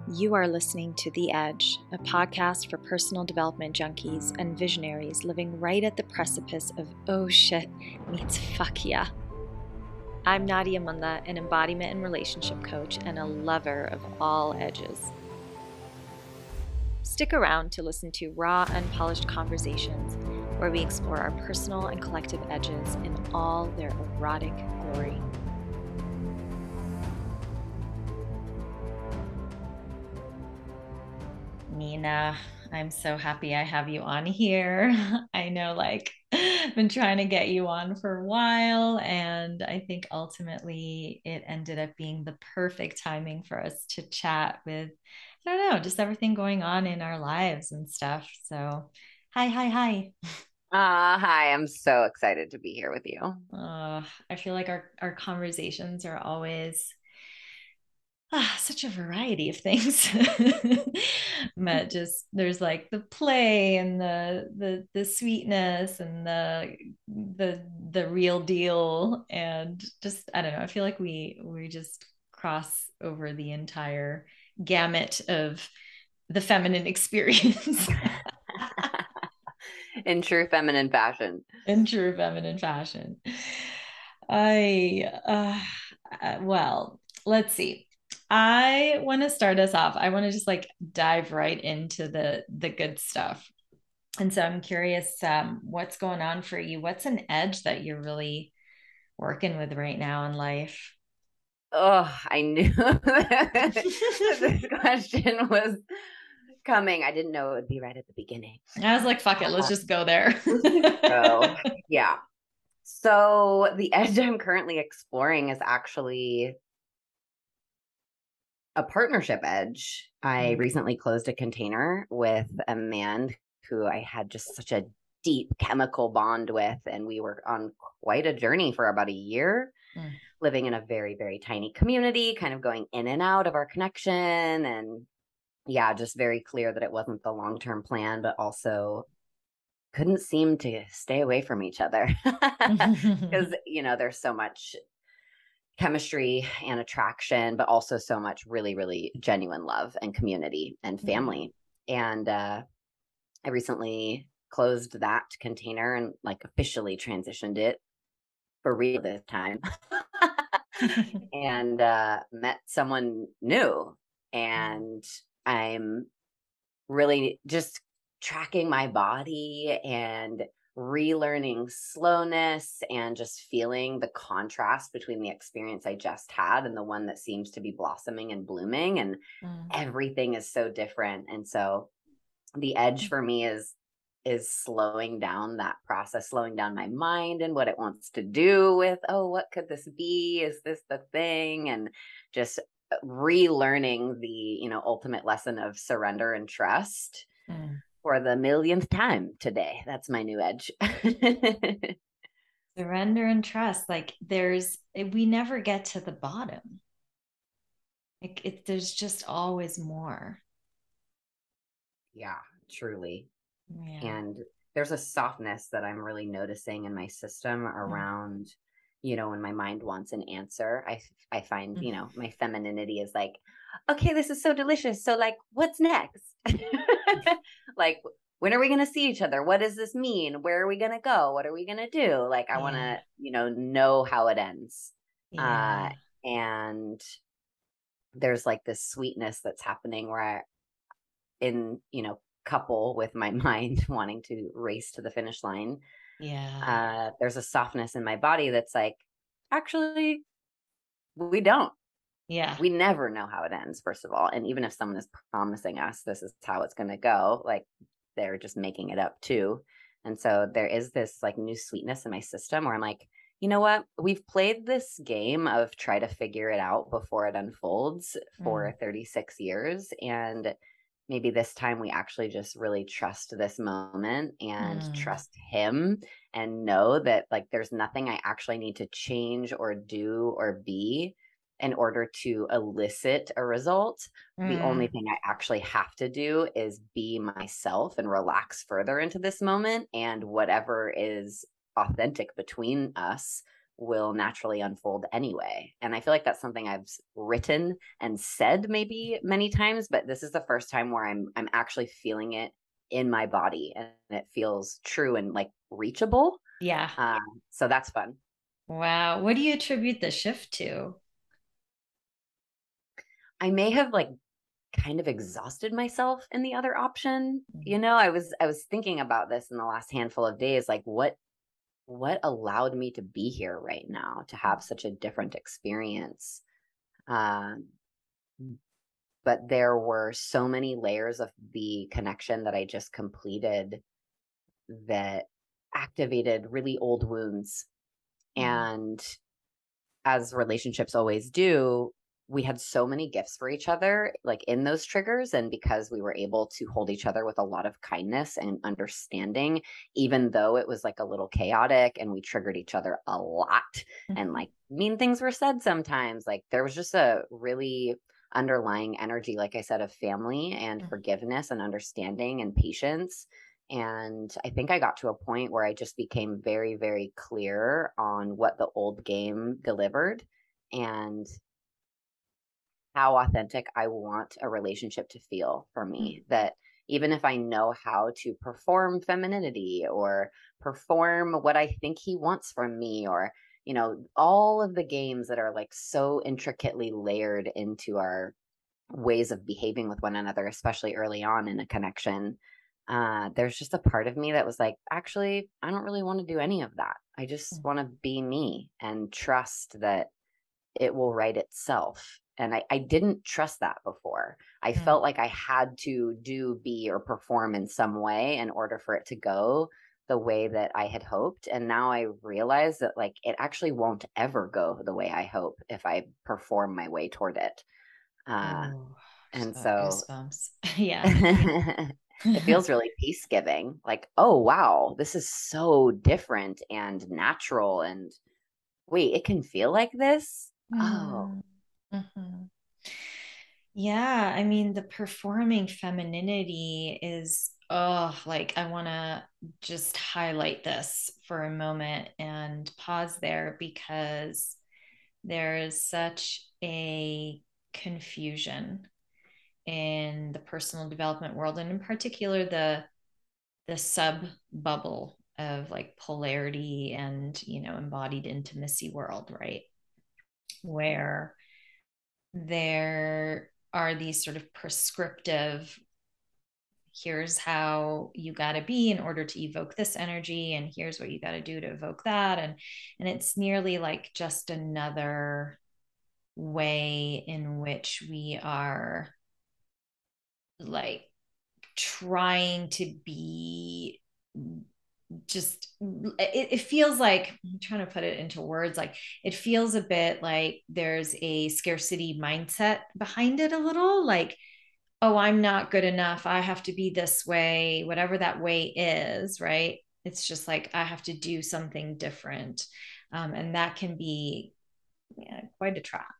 You are listening to The Edge, a podcast for personal development junkies and visionaries living right at the precipice of oh shit meets fuck yeah. I'm Nadia Munda, an embodiment and relationship coach and a lover of all edges. Stick around to listen to raw, unpolished conversations where we explore our personal and collective edges in all their erotic glory. Nina, I'm so happy I have you on here. I know, been trying to get you on for a while, and I think ultimately it ended up being the perfect timing for us to chat with, I don't know, just everything going on in our lives and stuff. So, hi. Hi, I'm so excited to be here with you. I feel like our conversations are always such a variety of things. But just there's like the play and the sweetness and the real deal, and just I don't know, I feel like we just cross over the entire gamut of the feminine experience. In true feminine fashion. In true feminine fashion. I well, let's see. I want to start us off. I want to just dive right into the good stuff. And so I'm curious, what's going on for you? What's an edge that you're really working with right now in life? Oh, I knew this question was coming. I didn't know it would be right at the beginning. I was like, fuck it, let's just go there. So, yeah. So the edge I'm currently exploring is actually a partnership edge. I recently closed a container with a man who I had just such a deep chemical bond with, and we were on quite a journey for about a year, living in a very, very tiny community, kind of going in and out of our connection. And yeah, just very clear that it wasn't the long-term plan, but also couldn't seem to stay away from each other because, there's so much chemistry and attraction, but also so much really, really genuine love and community and family. And I recently closed that container and officially transitioned it for real this time. And met someone new. And I'm really just tracking my body and relearning slowness and just feeling the contrast between the experience I just had and the one that seems to be blossoming and blooming. And everything is so different. And so the edge for me is slowing down that process, slowing down my mind and what it wants to do with, oh, what could this be? Is this the thing? And just relearning the, ultimate lesson of surrender and trust for the millionth time today. That's my new edge. Surrender and trust. We never get to the bottom. There's just always more. Yeah, truly. Yeah. And there's a softness that I'm really noticing in my system around, when my mind wants an answer. I find, my femininity is like, okay, this is so delicious. So what's next? When are we going to see each other? What does this mean? Where are we going to go? What are we going to do? I want to, know how it ends. Yeah. And there's this sweetness that's happening where couple with my mind wanting to race to the finish line. Yeah. There's a softness in my body that's actually, we don't. Yeah. We never know how it ends, first of all. And even if someone is promising us this is how it's going to go, they're just making it up too. And so there is this new sweetness in my system where I'm like, you know what? We've played this game of try to figure it out before it unfolds for 36 years. And maybe this time we actually just really trust this moment and trust him and know that there's nothing I actually need to change or do or be in order to elicit a result. The only thing I actually have to do is be myself and relax further into this moment, and whatever is authentic between us will naturally unfold anyway. And I feel like that's something I've written and said maybe many times, but this is the first time where I'm actually feeling it in my body, and it feels true and like reachable. Yeah. So that's fun. Wow. What do you attribute the shift to? I may have like kind of exhausted myself in the other option. Mm. You know, I was thinking about this in the last handful of days, like what allowed me to be here right now, to have such a different experience. Um, but there were so many layers of the connection that I just completed that activated really old wounds. Mm. And as relationships always do, we had so many gifts for each other, like in those triggers. And because we were able to hold each other with a lot of kindness and understanding, even though it was like a little chaotic and we triggered each other a lot and Mhm. like mean things were said sometimes, like there was just a really underlying energy, like I said, of family and forgiveness and understanding and patience. And I think I got to a point where I just became very, very clear on what the old game delivered and how authentic I want a relationship to feel for Mhm. me. That even if I know how to perform femininity or perform what I think he wants from me, or, you know, all of the games that are like so intricately layered into our ways of behaving with one another, especially early on in a connection, there's just a part of me that was like, actually, I don't really want to do any of that. I just want to be me and trust that it will write itself. And I didn't trust that before. I Mhm. felt like I had to do, be, or perform in some way in order for it to go the way that I had hoped. And now I realize that like it actually won't ever go the way I hope if I perform my way toward it. Uh, Oh, just and got so goosebumps. Yeah. it feels really peace giving. Like, oh, wow, this is so different and natural. And wait, it can feel like this? Oh, Mm. Mhm. Yeah, I mean, the performing femininity is, oh, like I want to just highlight this for a moment and pause there because there is such a confusion in the personal development world, and in particular the sub bubble of like polarity and embodied intimacy world, right? Where there are these sort of prescriptive, here's how you got to be in order to evoke this energy, and here's what you got to do to evoke that, and it's nearly like just another way in which we are like trying to be just it feels like, I'm trying to put it into words, like it feels a bit like there's a scarcity mindset behind it, a little like, oh, I'm not good enough, I have to be this way, whatever that way is, right? It's just like I have to do something different, and that can be, yeah, quite a trap.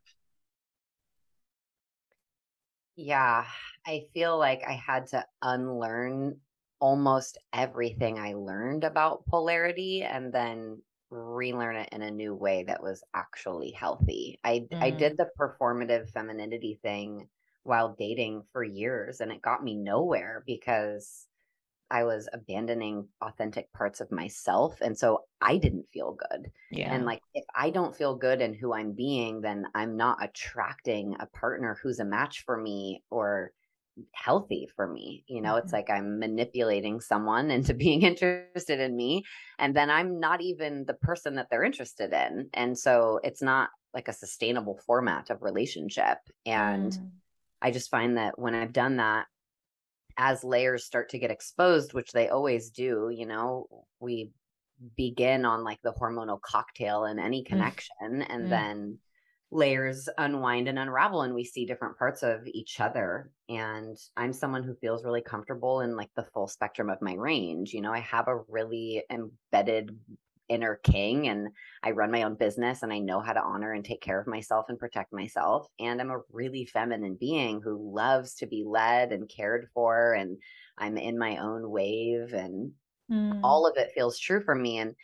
yeah. I feel like I had to unlearn almost everything I learned about polarity and then relearn it in a new way that was actually healthy. I Mm, did the performative femininity thing while dating for years, and it got me nowhere because I was abandoning authentic parts of myself. And so I didn't feel good. And yeah. like, if I don't feel good in who I'm being, then I'm not attracting a partner who's a match for me or healthy for me. You know, it's Mhm. like I'm manipulating someone into being interested in me. And then I'm not even the person that they're interested in. And so it's not like a sustainable format of relationship. And Mm, I just find that when I've done that, as layers start to get exposed, which they always do, you know, we begin on like the hormonal cocktail in any mm, connection, and mm, then layers unwind and unravel, and we see different parts of each other. And I'm someone who feels really comfortable in like the full spectrum of my range. You know, I have a really embedded inner king, and I run my own business, and I know how to honor and take care of myself and protect myself. And I'm a really feminine being who loves to be led and cared for, and I'm in my own wave, and mm, all of it feels true for me. And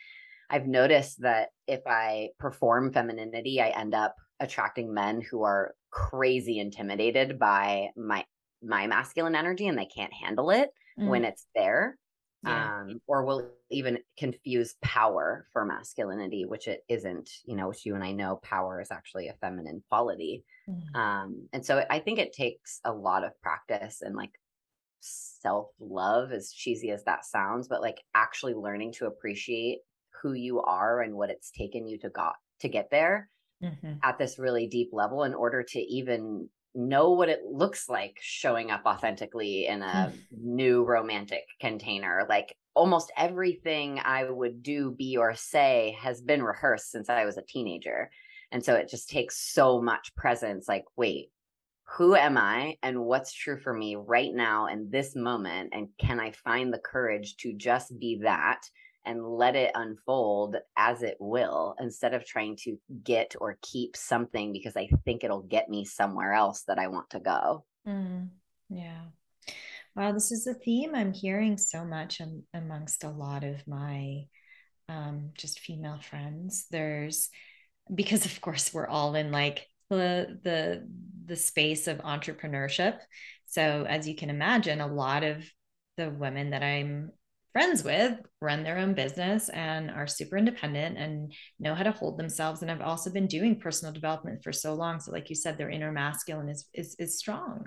I've noticed that if I perform femininity, I end up attracting men who are crazy intimidated by my masculine energy, and they can't handle it when Mm, it's there. yeah. Or will even confuse power for masculinity, which it isn't, which you and I know power is actually a feminine quality. Mm, And so I think it takes a lot of practice and like self love, as cheesy as that sounds, but like actually learning to appreciate who you are and what it's taken you to get there mhm. at this really deep level in order to even know what it looks like showing up authentically in a new romantic container. Like almost everything I would do, be, or say has been rehearsed since I was a teenager. And so it just takes so much presence. Like, wait, who am I and what's true for me right now in this moment? And can I find the courage to just be that and let it unfold as it will instead of trying to get or keep something because I think it'll get me somewhere else that I want to go? Mm, yeah. Wow, this is a theme I'm hearing so much amongst a lot of my just female friends. There's because of course we're all in like the space of entrepreneurship. So as you can imagine, a lot of the women that I'm friends with run their own business and are super independent and know how to hold themselves. And I've also been doing personal development for so long. So like you said, their inner masculine is strong,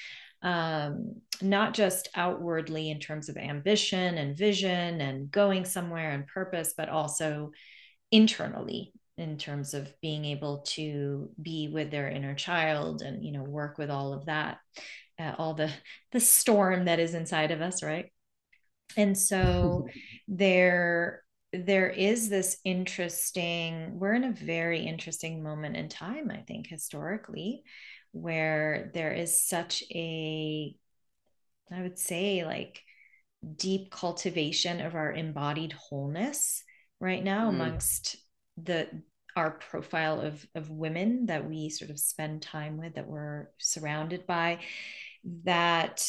not just outwardly in terms of ambition and vision and going somewhere and purpose, but also internally in terms of being able to be with their inner child and work with all of that, all the storm that is inside of us, right? And so there is this interesting, we're in a very interesting moment in time, I think, historically, where there is such a, I would say, like deep cultivation of our embodied wholeness right now Mm. amongst the our profile of women that we sort of spend time with, that we're surrounded by, that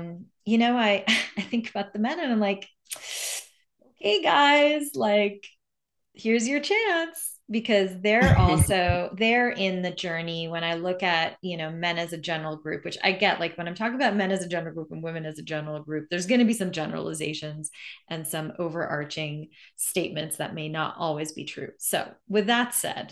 I I think about the men and I'm like, okay guys, like here's your chance, because they're in the journey. When I look at men as a general group, which I get, like when I'm talking about men as a general group and women as a general group, there's going to be some generalizations and some overarching statements that may not always be true. So with that said,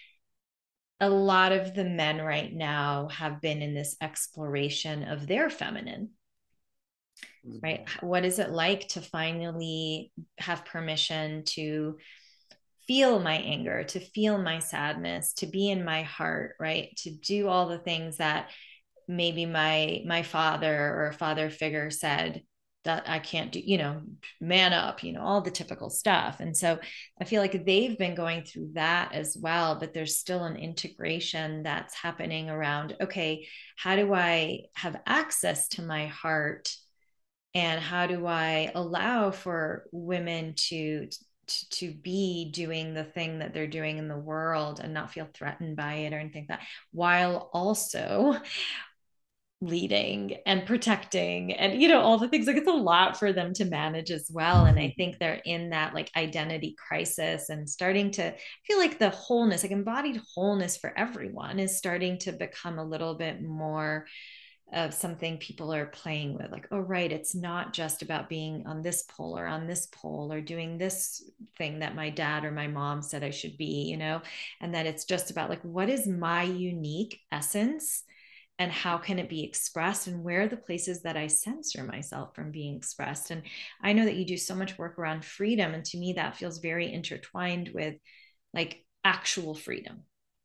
a lot of the men right now have been in this exploration of their feminine, right? What is it like to finally have permission to feel my anger, to feel my sadness, to be in my heart, right? To do all the things that maybe my father or a father figure said that I can't do, man up, all the typical stuff. And so I feel like they've been going through that as well, but there's still an integration that's happening around, okay, how do I have access to my heart? And how do I allow for women to be doing the thing that they're doing in the world and not feel threatened by it or anything like that, while also leading and protecting and all the things. Like it's a lot for them to manage as well, and I think they're in that like identity crisis and starting to feel like the wholeness, like embodied wholeness for everyone, is starting to become a little bit more of something people are playing with. Like, oh right, it's not just about being on this pole or on this pole or doing this thing that my dad or my mom said I should be, and that it's just about like, what is my unique essence and how can it be expressed, and where are the places that I censor myself from being expressed. And I know that you do so much work around freedom, and to me that feels very intertwined with like actual freedom.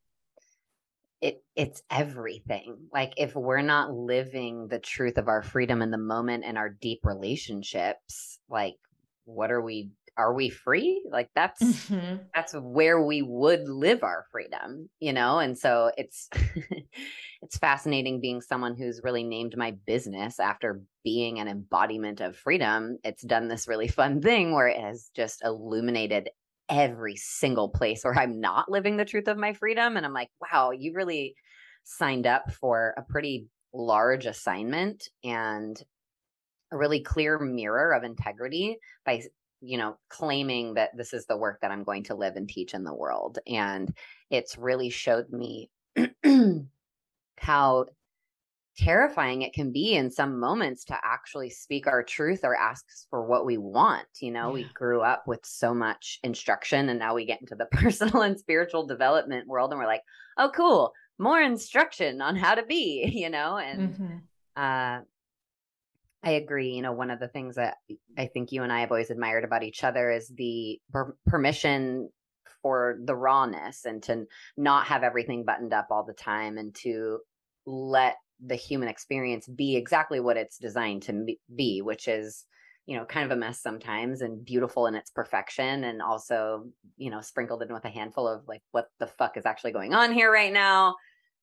It's everything. Like if we're not living the truth of our freedom in the moment and our deep relationships, like what are we free? Like Mm-hmm. that's where we would live our freedom, And so it's it's fascinating being someone who's really named my business after being an embodiment of freedom. It's done this really fun thing where it has just illuminated every single place where I'm not living the truth of my freedom. And I'm like, wow, you really signed up for a pretty large assignment and a really clear mirror of integrity by claiming that this is the work that I'm going to live and teach in the world. And it's really showed me how terrifying it can be in some moments to actually speak our truth or ask for what we want. We grew up with so much instruction, and now we get into the personal and spiritual development world and we're like, oh, cool, more instruction on how to be, and I agree. One of the things that I think you and I have always admired about each other is the permission for the rawness, and to not have everything buttoned up all the time, and to let the human experience be exactly what it's designed to be, which is, kind of a mess sometimes, and beautiful in its perfection. And also, sprinkled in with a handful of like, what the fuck is actually going on here right now?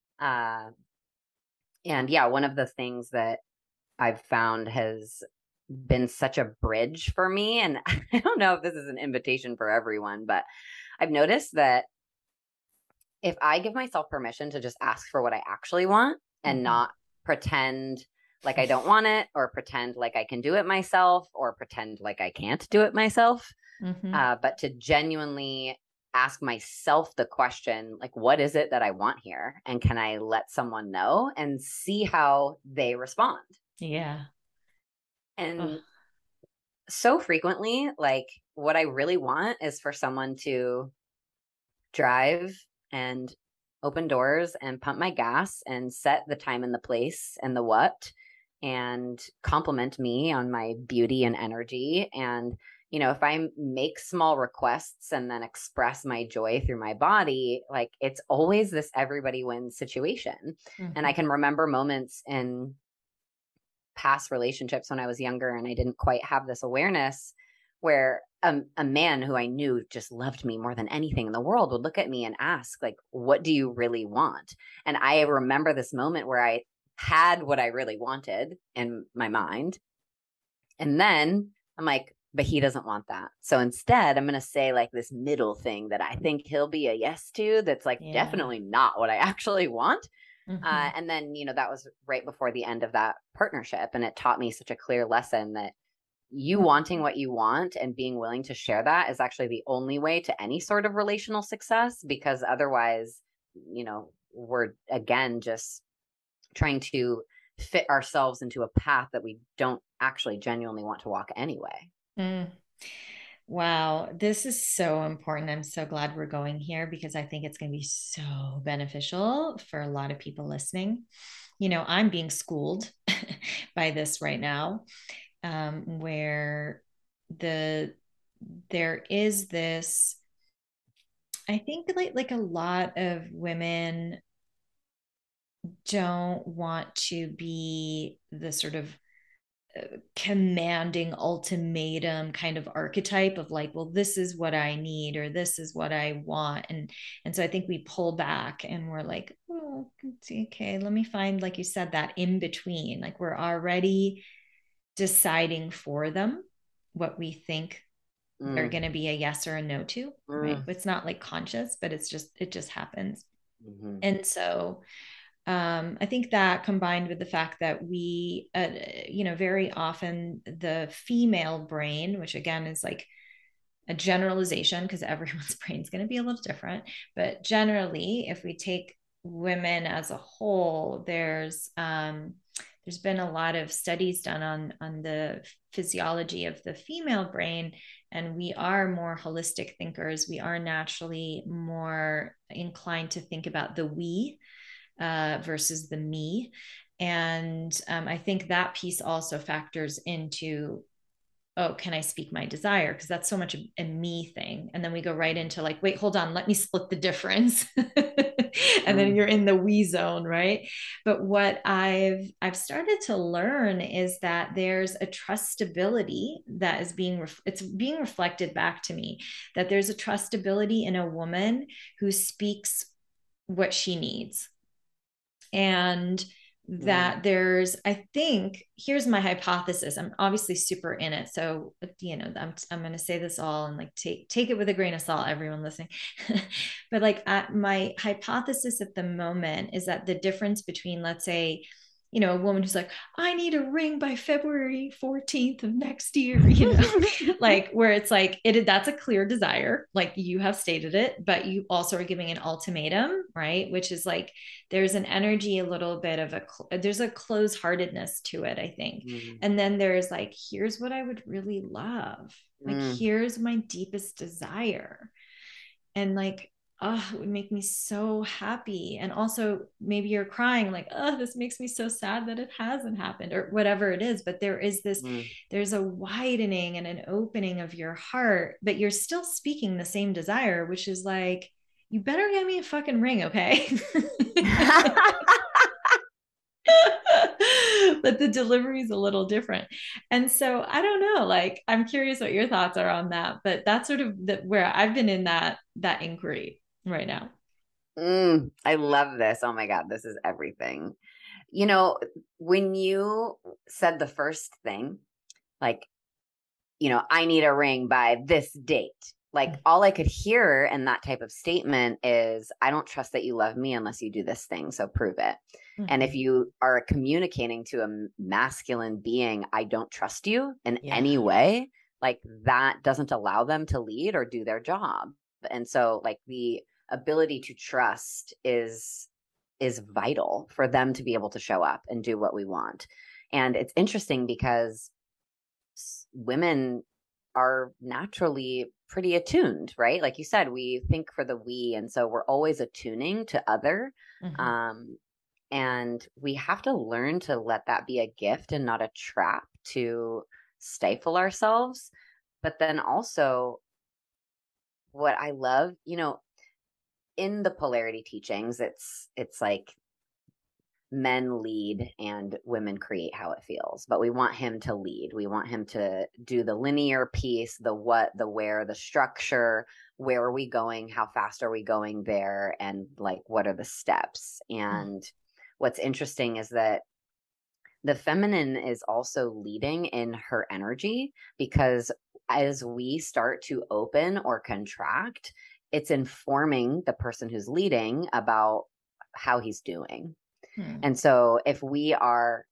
And yeah, one of the things that I've found has been such a bridge for me, and I don't know if this is an invitation for everyone, but I've noticed that if I give myself permission to just ask for what I actually want, and not pretend like I don't want it, or pretend like I can do it myself, or pretend like I can't do it myself, but to genuinely ask myself the question, like, what is it that I want here? And can I let someone know, and see how they respond? Yeah. And so frequently, like, what I really want is for someone to drive and open doors and pump my gas and set the time and the place and the what, and compliment me on my beauty and energy. And, if I make small requests and then express my joy through my body, like, it's always this everybody wins situation. And I can remember moments in past relationships when I was younger and I didn't quite have this awareness, where a man who I knew just loved me more than anything in the world would look at me and ask, like, what do you really want? And I remember this moment where I had what I really wanted in my mind. And then I'm like, but he doesn't want that. So instead, I'm going to say like this middle thing that I think he'll be a yes to, that's like definitely not what I actually want. And then, that was right before the end of that partnership. And it taught me such a clear lesson that you wanting what you want and being willing to share that is actually the only way to any sort of relational success, because otherwise, we're again just trying to fit ourselves into a path that we don't actually genuinely want to walk anyway. Wow, this is so important. I'm so glad we're going here, because I think it's going to be so beneficial for a lot of people listening. I'm being schooled by this right now, where there is this, I think, like a lot of women don't want to be the sort of commanding ultimatum kind of archetype of like, well, this is what I need, or this is what I want. And so I think we pull back and we're like, oh, okay, let me find, like you said, that in between. Like, we're already deciding for them what we think they're going to be a yes or a no to, right? It's not like conscious, but it just happens. And so I think that, combined with the fact that we, very often the female brain, which again is like a generalization because everyone's brain is going to be a little different, but generally, if we take women as a whole, there's been a lot of studies done on the physiology of the female brain, and we are more holistic thinkers. We are naturally more inclined to think about the we versus the me. And I think that piece also factors into, oh, can I speak my desire? Because that's so much a me thing. And then we go right into like, wait, hold on, let me split the difference. And then you're in the we zone, right? But what I've started to learn is that there's a trustability that is it's being reflected back to me, that there's a trustability in a woman who speaks what she needs. And that there's, I think, here's my hypothesis. I'm obviously super in it, so I'm going to say this all and like take it with a grain of salt, everyone listening. But like, my hypothesis at the moment is that the difference between, let's say, a woman who's like, I need a ring by February 14th of next year, like where it's like that's a clear desire, like you have stated it, but you also are giving an ultimatum, right? Which is like there's an energy, a little bit of there's a close-heartedness to it, I think. Mm. And then there's like, here's what I would really love. Like, here's my deepest desire. And like, oh, it would make me so happy. And also maybe you're crying like, oh, this makes me so sad that it hasn't happened, or whatever it is. But there's a widening and an opening of your heart, but you're still speaking the same desire, which is like, you better get me a fucking ring, okay? But the delivery is a little different. And so I don't know, like, I'm curious what your thoughts are on that, but that's sort of where I've been in that inquiry right now. I love this. Oh my God, this is everything. When you said the first thing, like, I need a ring by this date. Like all I could hear in that type of statement is, I don't trust that you love me unless you do this thing. So prove it. Mm-hmm. And if you are communicating to a masculine being, I don't trust you in any way, like that doesn't allow them to lead or do their job. And so like the ability to trust is vital for them to be able to show up and do what we want. And it's interesting because women are naturally pretty attuned, right? Like you said, we think for the we, and so we're always attuning to other. Mm-hmm. And we have to learn to let that be a gift and not a trap to stifle ourselves. But then also what I love, in the polarity teachings, it's like men lead and women create how it feels, but we want him to lead. We want him to do the linear piece, the what, the where, the structure, where are we going? How fast are we going there? And like, what are the steps? And what's interesting is that the feminine is also leading in her energy, because as we start to open or contract, it's informing the person who's leading about how he's doing. And so if we are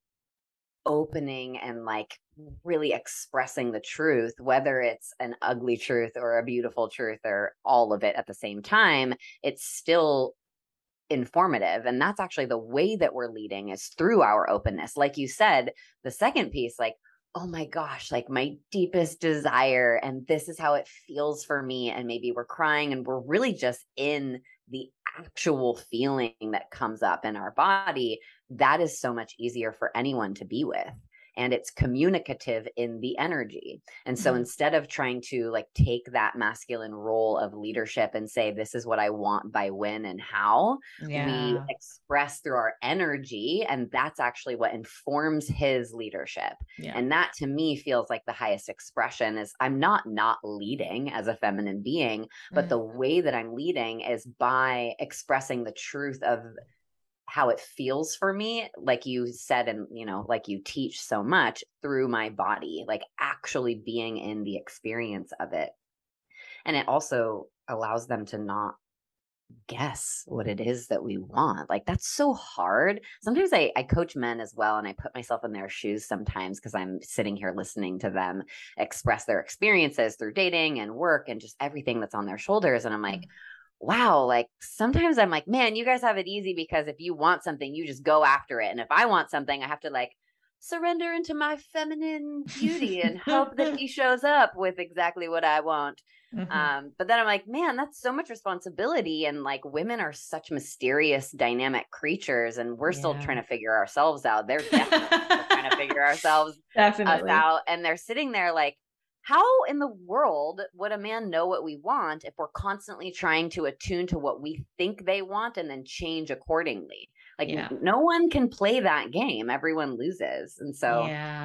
opening and like really expressing the truth, whether it's an ugly truth or a beautiful truth or all of it at the same time, it's still informative. And that's actually the way that we're leading, is through our openness. Like you said, the second piece, like, oh my gosh, like my deepest desire, and this is how it feels for me. And maybe we're crying and we're really just in the actual feeling that comes up in our body. That is so much easier for anyone to be with. And it's communicative in the energy. And so instead of trying to like take that masculine role of leadership and say, this is what I want by when and how, we express through our energy. And that's actually what informs his leadership. And that to me feels like the highest expression is, I'm not leading as a feminine being, but the way that I'm leading is by expressing the truth of how it feels for me, like you said, and like you teach so much, through my body, like actually being in the experience of it. And it also allows them to not guess what it is that we want. Like that's so hard. Sometimes I coach men as well, and I put myself in their shoes sometimes, because I'm sitting here listening to them express their experiences through dating and work and just everything that's on their shoulders. And I'm like, wow, like sometimes I'm like, man, you guys have it easy, because if you want something, you just go after it. And if I want something, I have to like surrender into my feminine beauty and hope that he shows up with exactly what I want. But then I'm like, man, that's so much responsibility. And like women are such mysterious, dynamic creatures, and we're still trying to figure ourselves out. They're definitely trying to figure ourselves out. And they're sitting there like, how in the world would a man know what we want if we're constantly trying to attune to what we think they want and then change accordingly? Like no one can play that game. Everyone loses. And so,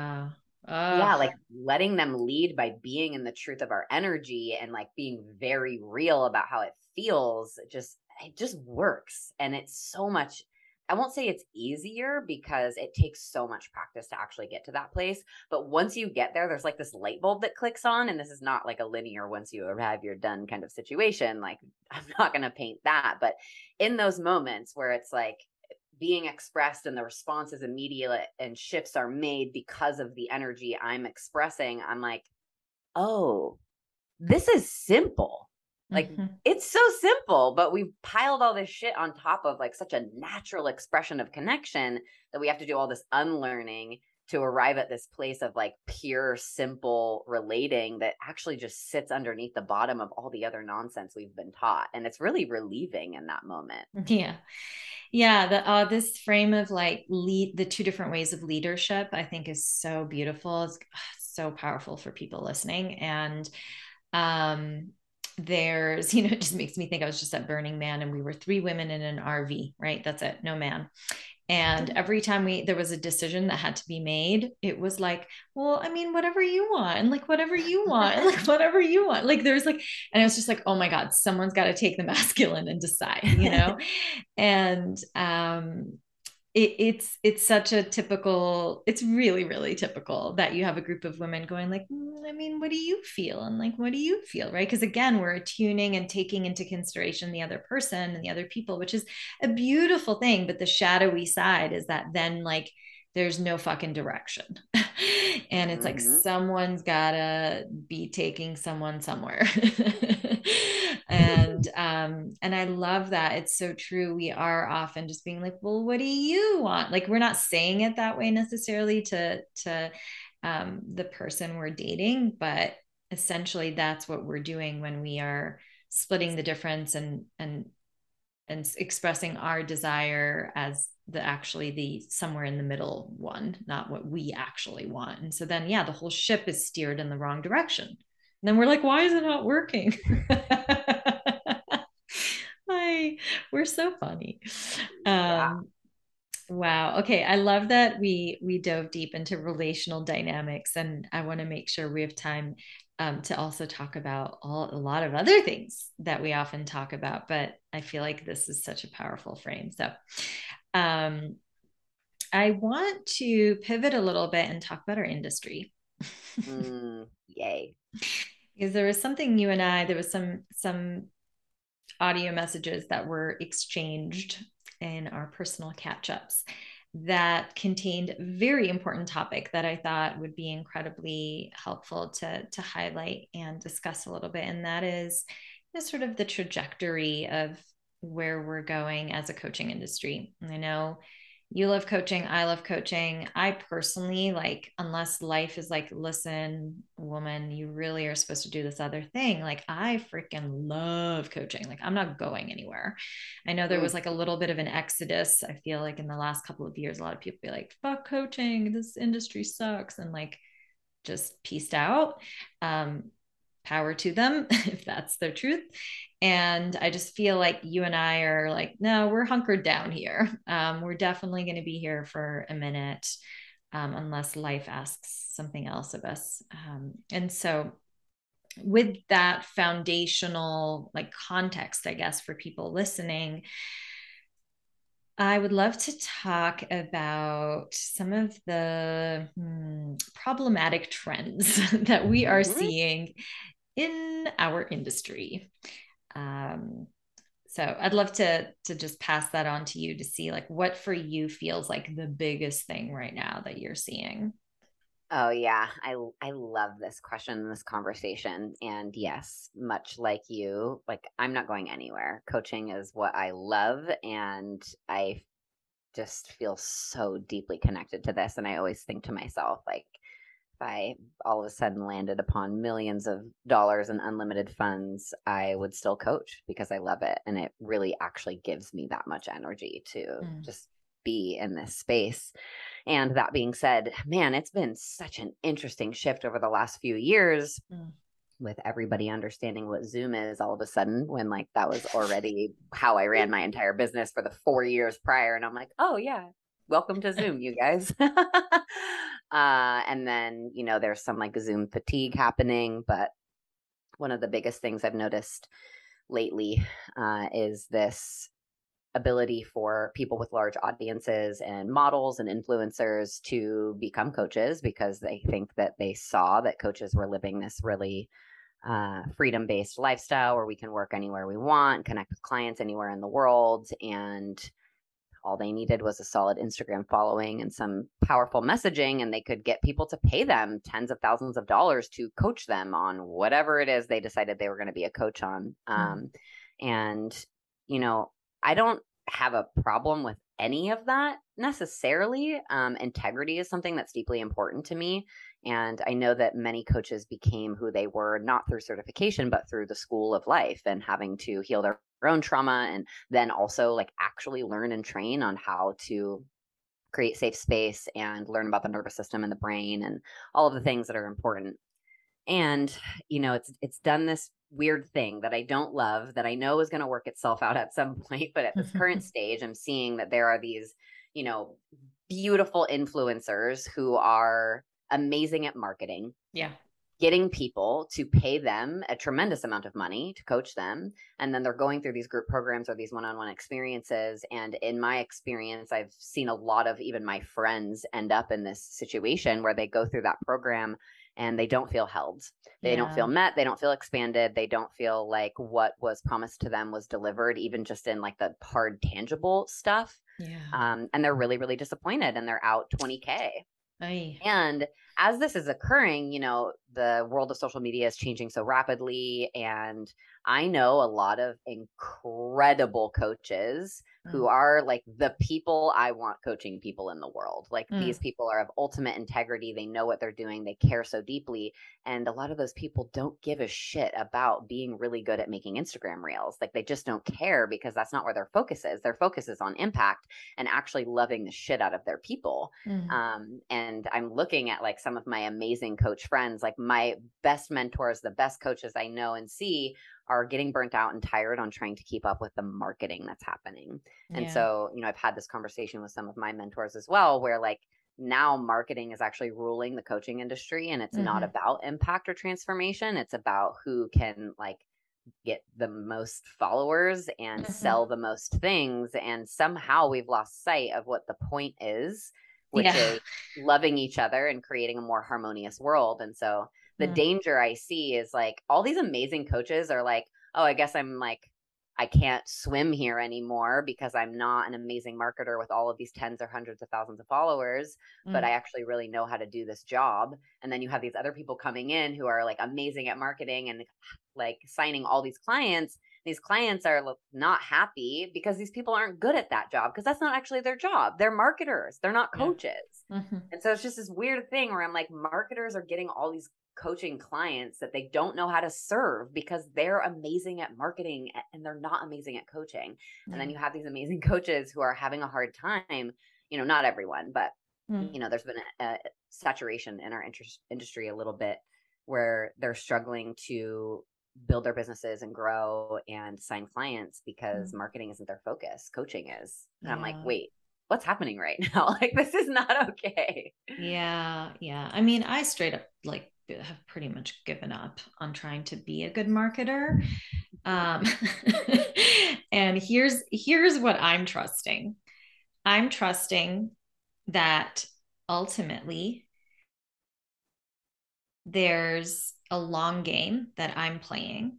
like letting them lead by being in the truth of our energy and like being very real about how it feels, it just works. And it's so much, I won't say it's easier, because it takes so much practice to actually get to that place. But once you get there, there's like this light bulb that clicks on. And this is not like a linear, once you arrive, you're done kind of situation. Like I'm not going to paint that. But in those moments where it's like being expressed and the response is immediate and shifts are made because of the energy I'm expressing, I'm like, oh, this is simple. Like, it's so simple, but we've piled all this shit on top of like such a natural expression of connection that we have to do all this unlearning to arrive at this place of like pure, simple relating that actually just sits underneath the bottom of all the other nonsense we've been taught. And it's really relieving in that moment. Yeah. Yeah, this frame of like the two different ways of leadership, I think is so beautiful. It's so powerful for people listening. And um there's, it just makes me think I was just at Burning Man and we were three women in an RV, right? That's it, no man. And every time there was a decision that had to be made, it was like, well, I mean, whatever you want, and like whatever you want, and like whatever you want. Like there's like, and it was just like, oh my God, someone's got to take the masculine and decide. And it's such a typical, it's really, really typical that you have a group of women going like, I mean, what do you feel? And like, what do you feel? Right. Because again, we're attuning and taking into consideration the other person and the other people, which is a beautiful thing. But the shadowy side is that then like there's no fucking direction. And it's like someone's gotta be taking someone somewhere. And I love that. It's so true. We are often just being like, well, what do you want? Like we're not saying it that way necessarily to the person we're dating, but essentially that's what we're doing when we are splitting the difference and expressing our desire as the somewhere in the middle one, not what we actually want. And so then, yeah, the whole ship is steered in the wrong direction. And then we're like, why is it not working? We're so funny. Yeah. Wow. Okay. I love that we dove deep into relational dynamics, and I want to make sure we have time to also talk about a lot of other things that we often talk about. But I feel like this is such a powerful frame. So I want to pivot a little bit and talk about our industry. Yay. Because there was some audio messages that were exchanged in our personal catch-ups that contained a very important topic that I thought would be incredibly helpful to highlight and discuss a little bit. And that is sort of the trajectory of where we're going as a coaching industry. And I know you love coaching, I love coaching. I personally, like, unless life is like, listen, woman, you really are supposed to do this other thing, like I freaking love coaching. Like I'm not going anywhere. I know there was like a little bit of an exodus, I feel like, in the last couple of years. A lot of people be like, fuck coaching, this industry sucks, and like just pieced out. Power to them if that's their truth. And I just feel like you and I are like, no, we're hunkered down here. We're definitely going to be here for a minute, unless life asks something else of us. And so with that foundational like context, I guess, for people listening, I would love to talk about some of the problematic trends that we are seeing in our industry. So I'd love to just pass that on to you to see like what for you feels like the biggest thing right now that you're seeing. Oh yeah, I love this question and this conversation. And yes, much like you, like I'm not going anywhere. Coaching is what I love, and I just feel so deeply connected to this. And I always think to myself, like, if I all of a sudden landed upon millions of dollars in unlimited funds, I would still coach because I love it. And it really actually gives me that much energy to just be in this space. And that being said, man, it's been such an interesting shift over the last few years with everybody understanding what Zoom is all of a sudden, when like that was already how I ran my entire business for the 4 years prior. And I'm like, oh yeah, welcome to Zoom, you guys. And then, there's some like Zoom fatigue happening. But one of the biggest things I've noticed lately is this ability for people with large audiences and models and influencers to become coaches because they think that they saw that coaches were living this really freedom-based lifestyle where we can work anywhere we want, connect with clients anywhere in the world. And All they needed was a solid Instagram following and some powerful messaging, and they could get people to pay them tens of thousands of dollars to coach them on whatever it is they decided they were going to be a coach on. And, you know, I don't have a problem with any of that necessarily. Integrity is something that's deeply important to me. And I know that many coaches became who they were, not through certification, but through the school of life and having to heal their own trauma, and then also like actually learn and train on how to create safe space and learn about the nervous system and the brain and all of the things that are important. And, you know, it's done this weird thing that I don't love, that I know is going to work itself out at some point. But at this current stage, I'm seeing that there are these, you know, beautiful influencers who are amazing at marketing. Yeah. Getting people to pay them a tremendous amount of money to coach them. And then they're going through these group programs or these one-on-one experiences. And in my experience, I've seen a lot of even my friends end up in this situation where they go through that program and they don't feel held. They don't feel met. They don't feel expanded. They don't feel like what was promised to them was delivered, even just in like the hard, tangible stuff. And they're really, really disappointed, and they're out $20K. Aye. And as this is occurring, you know, the world of social media is changing so rapidly. And I know a lot of incredible coaches who are like the people I want coaching people in the world. Like these people are of ultimate integrity. They know what they're doing. They care so deeply. And a lot of those people don't give a shit about being really good at making Instagram reels. Like they just don't care, because that's not where their focus is. Their focus is on impact and actually loving the shit out of their people. And I'm looking at like some of my amazing coach friends, like my best mentors, the best coaches I know and see, are getting burnt out and tired on trying to keep up with the marketing that's happening. And so, you know, I've had this conversation with some of my mentors as well, where like now marketing is actually ruling the coaching industry, and it's not about impact or transformation. It's about who can like get the most followers and sell the most things. And somehow we've lost sight of what the point is, which is loving each other and creating a more harmonious world. And so the danger I see is like all these amazing coaches are like, oh, I guess I'm like, I can't swim here anymore because I'm not an amazing marketer with all of these tens or hundreds of thousands of followers, but I actually really know how to do this job. And then you have these other people coming in who are like amazing at marketing and like signing all these clients. These clients are not happy because these people aren't good at that job, because that's not actually their job. They're marketers. They're not coaches. And so it's just this weird thing where I'm like, marketers are getting all these coaching clients that they don't know how to serve because they're amazing at marketing and they're not amazing at coaching. And then you have these amazing coaches who are having a hard time, you know, not everyone, but you know, there's been a saturation in our industry a little bit where they're struggling to build their businesses and grow and sign clients because marketing isn't their focus. Coaching is. And I'm like, wait, what's happening right now? Like, this is not okay. Yeah. I mean, I straight up like have pretty much given up on trying to be a good marketer. And here's what I'm trusting. I'm trusting that ultimately there's a long game that I'm playing,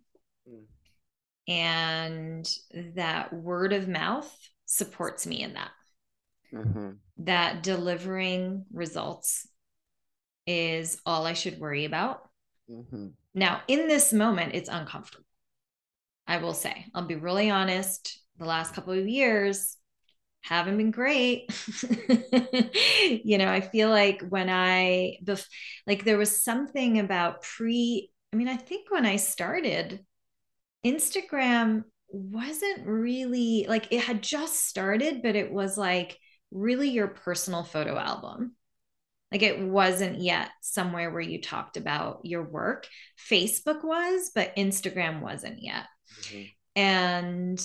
and that word of mouth supports me in that. That delivering results is all I should worry about. Now, in this moment, it's uncomfortable. I will say, I'll be really honest. The last couple of years haven't been great. You know, I feel like when like there was something about I think when I started, Instagram wasn't really like, it had just started, but it was like really your personal photo album. Like it wasn't yet somewhere where you talked about your work. Facebook was, but Instagram wasn't yet. And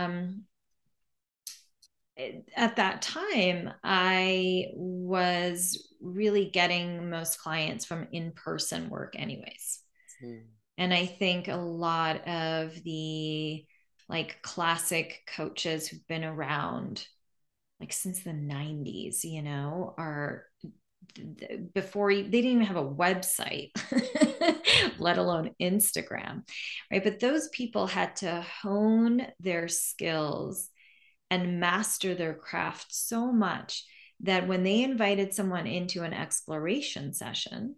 at that time, I was really getting most clients from in-person work anyways. And I think a lot of the like classic coaches who've been around like since the 90s, you know, are before they didn't even have a website, let alone Instagram, right? But those people had to hone their skills and master their craft so much that when they invited someone into an exploration session,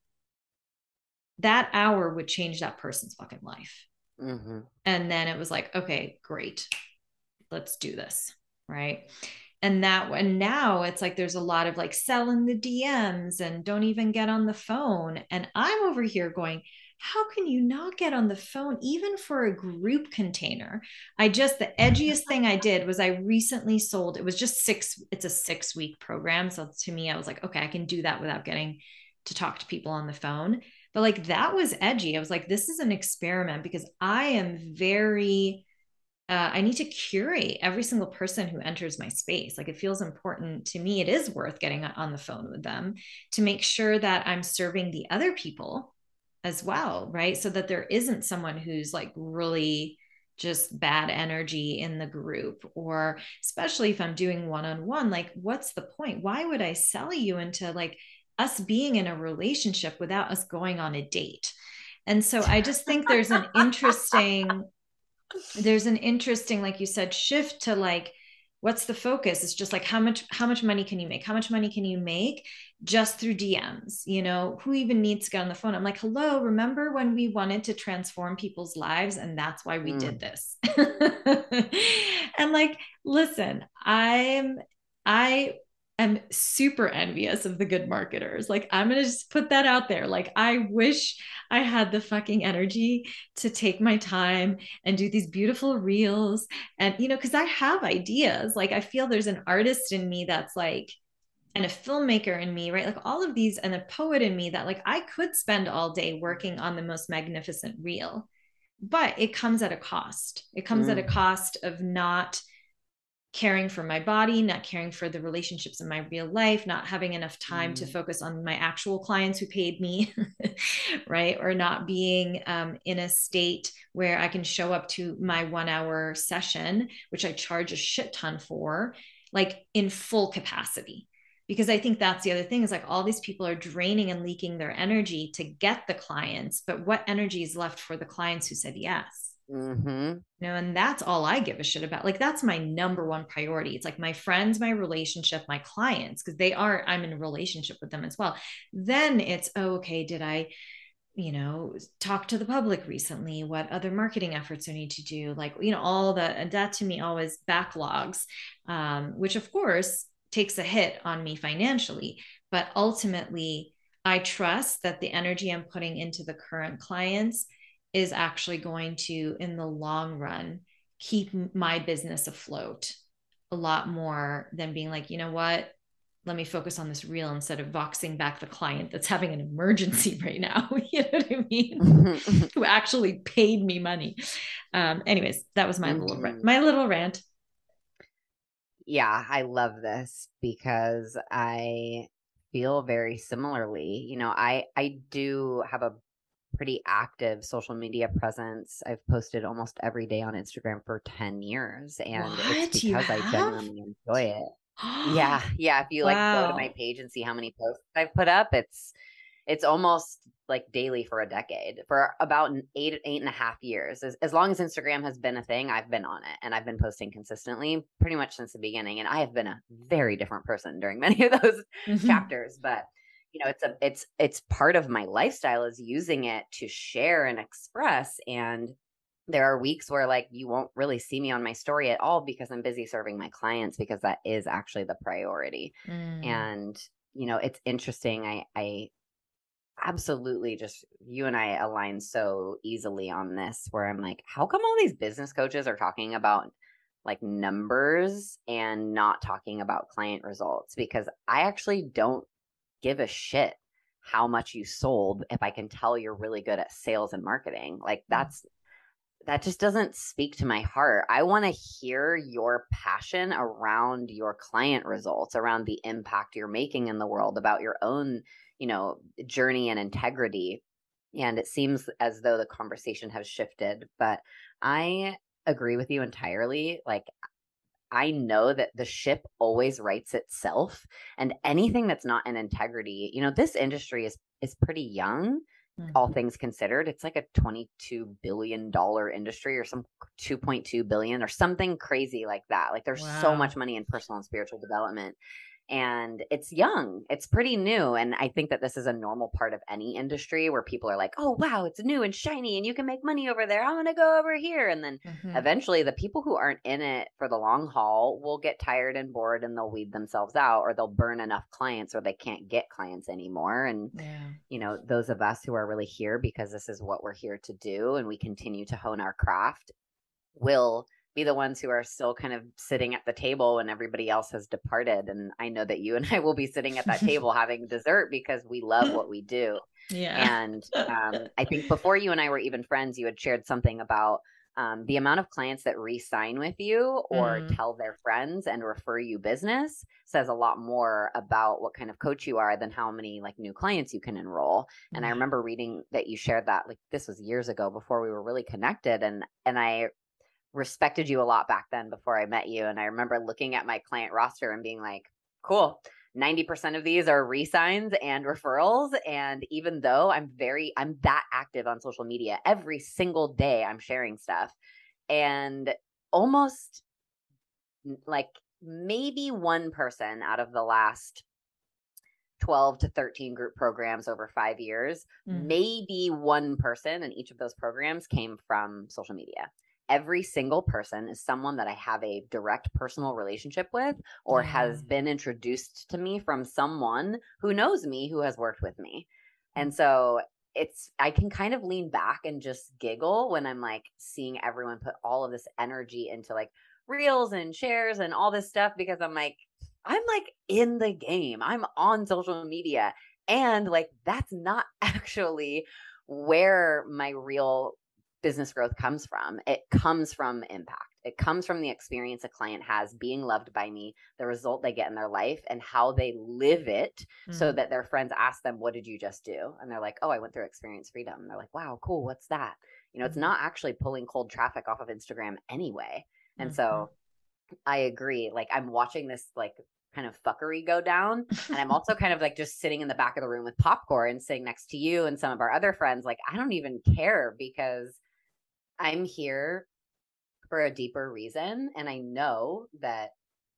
that hour would change that person's fucking life. Mm-hmm. And then it was like, okay, great, let's do this. Right. And now it's like there's a lot of like selling the DMs and don't even get on the phone. And I'm over here going, how can you not get on the phone even for a group container? The edgiest thing I did was I recently sold, it was just it's a 6-week program. So to me, I was like, okay, I can do that without getting to talk to people on the phone. But like that was edgy. I was like, this is an experiment because I am very, I need to curate every single person who enters my space. Like it feels important to me. It is worth getting on the phone with them to make sure that I'm serving the other people as well, right? So that there isn't someone who's like really just bad energy in the group, or especially if I'm doing one-on-one, like what's the point? Why would I sell you into like us being in a relationship without us going on a date? And so I just think there's an interesting, like you said, shift to like, what's the focus? It's just like how much money can you make? How much money can you make just through DMs? You know, who even needs to get on the phone? I'm like, hello, remember when we wanted to transform people's lives and that's why we did this? And like, listen, I am super envious of the good marketers. Like, I'm going to just put that out there. Like, I wish I had the fucking energy to take my time and do these beautiful reels. And, you know, because I have ideas. Like, I feel there's an artist in me that's like, and a filmmaker in me, right? Like all of these, and a poet in me that like I could spend all day working on the most magnificent reel, but it comes at a cost. It comes at a cost of not caring for my body, not caring for the relationships in my real life, not having enough time to focus on my actual clients who paid me, right? Or not being in a state where I can show up to my 1 hour session, which I charge a shit ton for, like in full capacity. Because I think that's the other thing is like all these people are draining and leaking their energy to get the clients, but what energy is left for the clients who said yes? Mm-hmm. You know, and that's all I give a shit about. Like that's my number one priority. It's like my friends, my relationship, my clients, because I'm in a relationship with them as well. Then it's, oh, okay, did I, you know, talk to the public recently? What other marketing efforts I need to do? Like, you know, all that. And that to me always backlogs, which of course takes a hit on me financially. But ultimately, I trust that the energy I'm putting into the current clients is actually going to, in the long run, keep my business afloat a lot more than being like, you know what, let me focus on this reel instead of voxing back the client that's having an emergency right now. You know what I mean? Who actually paid me money. Anyways, that was my little rant. Yeah, I love this because I feel very similarly. You know, I do have a pretty active social media presence. I've posted almost every day on Instagram for 10 years, and it's What you because I have? genuinely enjoy it. Yeah, yeah. If you like go to my Wow. page and see how many posts I've put up, it's almost like daily for a decade, for about 8.5 years. As long as Instagram has been a thing, I've been on it and I've been posting consistently pretty much since the beginning. And I have been a very different person during many of those Mm-hmm. chapters, but you know, it's part of my lifestyle is using it to share and express. And there are weeks where like you won't really see me on my story at all because I'm busy serving my clients, because that is actually the priority. Mm. And you know, it's interesting. I absolutely, just you and I align so easily on this, where I'm like, how come all these business coaches are talking about like numbers and not talking about client results? Because I actually don't give a shit how much you sold if I can tell you're really good at sales and marketing. Like that just doesn't speak to my heart. I want to hear your passion around your client results, around the impact you're making in the world, about your own, you know, journey and integrity. And it seems as though the conversation has shifted, but I agree with you entirely. Like, I know that the ship always rights itself, and anything that's not in integrity, you know, this industry is pretty young. all Mhm. things considered, it's like a $22 billion industry, or some 2.2 billion or something crazy like that. Like there's so much Wow. money in personal and spiritual development, and it's young, it's pretty new. And I think that this is a normal part of any industry where people are like, oh wow, it's new and shiny and you can make money over there, I'm going to go over here. And then Mhm. eventually the people who aren't in it for the long haul will get tired and bored, and they'll weed themselves out, or they'll burn enough clients or they can't get clients anymore. And Yeah. those of us who are really here because this is what we're here to do and we continue to hone our craft will be the ones who are still kind of sitting at the table when everybody else has departed. And I know that you and I will be sitting at that table having dessert because we love what we do. Yeah. And I think before you and I were even friends, you had shared something about the amount of clients that re-sign with you or Mm. tell their friends and refer you business says a lot more about what kind of coach you are than how many like new clients you can enroll. And I Yeah. remember reading that you shared that, like, this was years ago before we were really connected, and I respected you a lot back then before I met you. And I remember looking at my client roster and being like, cool, 90% of these are resigns and referrals. And even though I'm that active on social media, every single day I'm sharing stuff. And almost like maybe one person out of the last 12 to 13 group programs over 5 years, Mm. maybe one person in each of those programs came from social media. Every single person is someone that I have a direct personal relationship with or Yeah. has been introduced to me from someone who knows me, who has worked with me. And so I can kind of lean back and just giggle when I'm like seeing everyone put all of this energy into like reels and shares and all this stuff, because I'm like in the game. I'm on social media. And like, that's not actually where my real business growth comes from. It comes from impact. It comes from the experience a client has being loved by me, the result they get in their life, and how they live it so Mm. that their friends ask them, what did you just do? And they're like, oh, I went through Experience Freedom. And they're like, wow, cool. What's that? It's Mm. not actually pulling cold traffic off of Instagram anyway. And Mhm. so I agree. Like I'm watching this like kind of fuckery go down. And I'm also kind of like just sitting in the back of the room with popcorn, sitting next to you and some of our other friends. Like I don't even care because I'm here for a deeper reason. And I know that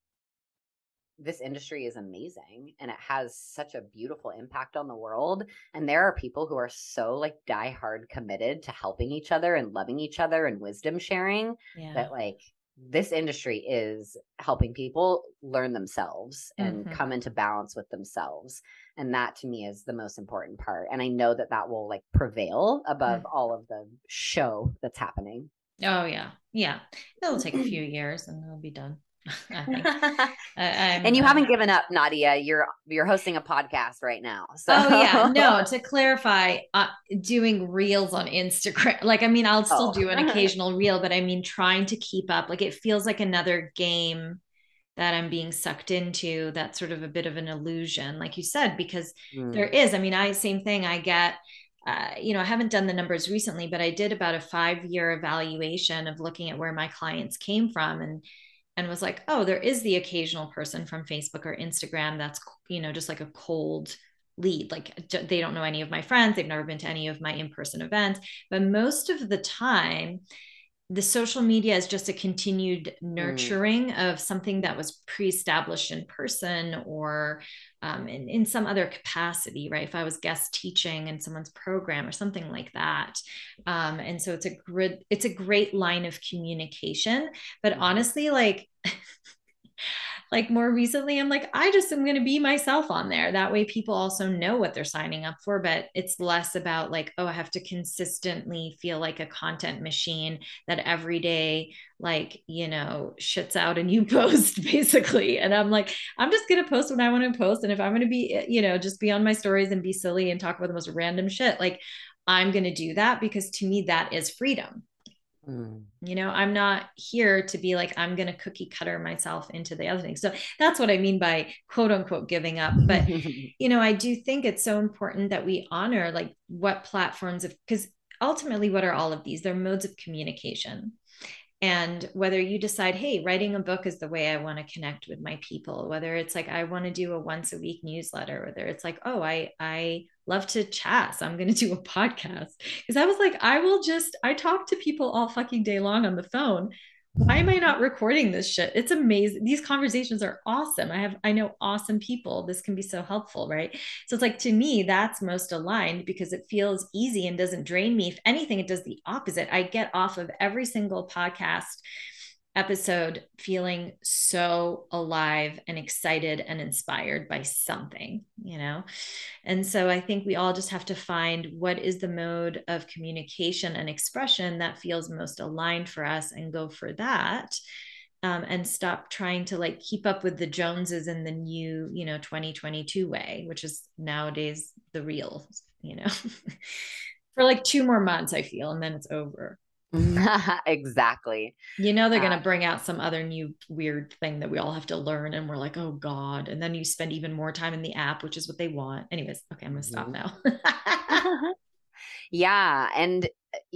this industry is amazing and it has such a beautiful impact on the world. And there are people who are so like die hard committed to helping each other and loving each other and wisdom sharing Yeah. that like this industry is helping people learn themselves and Mhm. come into balance with themselves. And that to me is the most important part. And I know that that will like prevail above Mm. all of the show that's happening. Oh yeah. Yeah. It'll take a few years and it'll be done. I think. I'm And you haven't given up, Nadia. You're hosting a podcast right now. Oh yeah, So no, to clarify, doing reels on Instagram. Like, I mean, I'll still oh. do an occasional reel, but I mean, trying to keep up. Like, it feels like another game that I'm being sucked into. That's sort of a bit of an illusion, like you said, because there Mm. is. I mean, same thing. I get. I haven't done the numbers recently, but I did about a 5 year evaluation of looking at where my clients came from, and was like, oh, there is the occasional person from Facebook or Instagram that's, just like a cold lead. Like they don't know any of my friends. They've never been to any of my in-person events. But most of the time, the social media is just a continued Mm. nurturing of something that was pre-established in person or in some other capacity, right? If I was guest teaching in someone's program or something like that. And so it's a great line of communication. But Mm-hmm. honestly, like more recently, I'm like, I just am going to be myself on there. That way people also know what they're signing up for, but it's less about like, oh, I have to consistently feel like a content machine that every day, like, shits out a new post basically. And I'm like, I'm just going to post when I want to post. And if I'm going to be, just be on my stories and be silly and talk about the most random shit, like I'm going to do that because to me, that is freedom. Mm. I'm not here to be like, I'm going to cookie cutter myself into the other thing. So that's what I mean by quote unquote giving up. But, I do think it's so important that we honor like what platforms of, because ultimately, what are all of these? They're modes of communication. And whether you decide, hey, writing a book is the way I want to connect with my people, whether it's like I want to do a once a week newsletter, whether it's like, oh, I love to chat, so I'm going to do a podcast. Because I was like, I talk to people all fucking day long on the phone. Why am I not recording this shit? It's amazing. These conversations are awesome. I know awesome people. This can be so helpful, right? So it's like, to me, that's most aligned because it feels easy and doesn't drain me. If anything, it does the opposite. I get off of every single podcast episode feeling so alive and excited and inspired by something, you know? And so I think we all just have to find what is the mode of communication and expression that feels most aligned for us and go for that. And stop trying to like keep up with the Joneses in the new, 2022 way, which is nowadays the real, for like 2 more months, I feel, and then it's over. Exactly. They're going to bring out some other new weird thing that we all have to learn. And we're like, oh God. And then you spend even more time in the app, which is what they want. Anyways, okay, I'm going to stop now. Yeah. And,